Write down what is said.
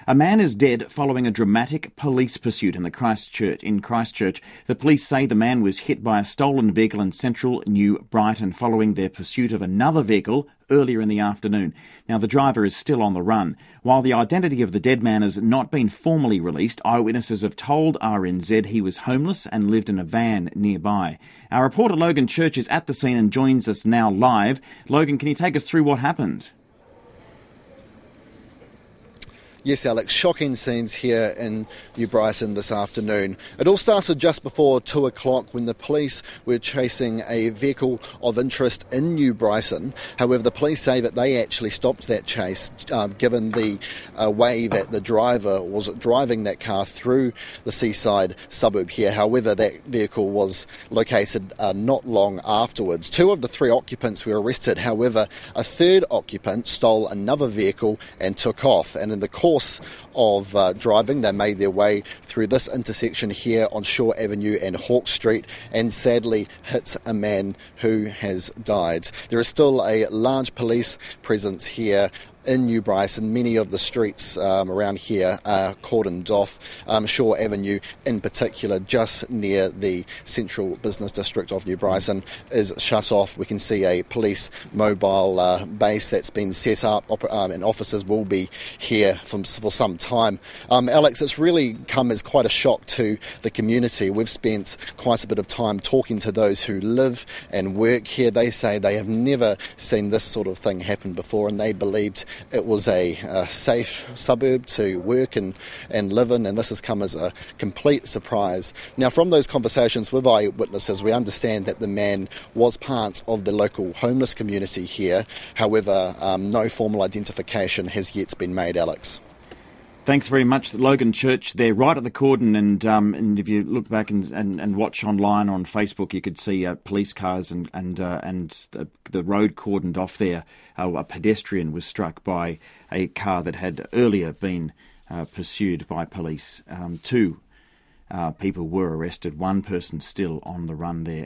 A man is dead following a dramatic police pursuit in Christchurch. The police say the man was hit by a stolen vehicle in central New Brighton following their pursuit of another vehicle earlier in the afternoon. Now, the driver is still on the run. While the identity of the dead man has not been formally released, eyewitnesses have told RNZ he was homeless and lived in a van nearby. Our reporter Logan Church is at the scene and joins us now live. Logan, can you take us through what happened? Yes, Alex, shocking scenes here in New Brighton this afternoon. It all started just before 2 o'clock when the police were chasing a vehicle of interest in New Brighton. However, the police say that they actually stopped that chase given the way that the driver was driving that car through the seaside suburb here. However, that vehicle was located not long afterwards. 2 of the 3 occupants were arrested. However, a third occupant stole another vehicle and took off. And in the course of driving, they made their way through this intersection here on Shaw Avenue and Hawke Street and sadly hit a man who has died. There is still a large police presence here in New Brighton. Many of the streets around here are cordoned off. Shaw Avenue in particular, just near the central business district of New Brighton, is shut off. We can see a police mobile base that's been set up and officers will be here for some time. Alex, it's really come as quite a shock to the community. We've spent quite a bit of time talking to those who live and work here. They say they have never seen this sort of thing happen before and they believed it was a safe suburb to work and live in, and this has come as a complete surprise. Now, from those conversations with eyewitnesses, we understand that the man was part of the local homeless community here. However, no formal identification has yet been made, Alex. Thanks very much, Logan Church. They're right at the cordon, and if you look back and watch online on Facebook, you could see police cars and the road cordoned off there. A pedestrian was struck by a car that had earlier been pursued by police. 2 people were arrested, 1 person still on the run there.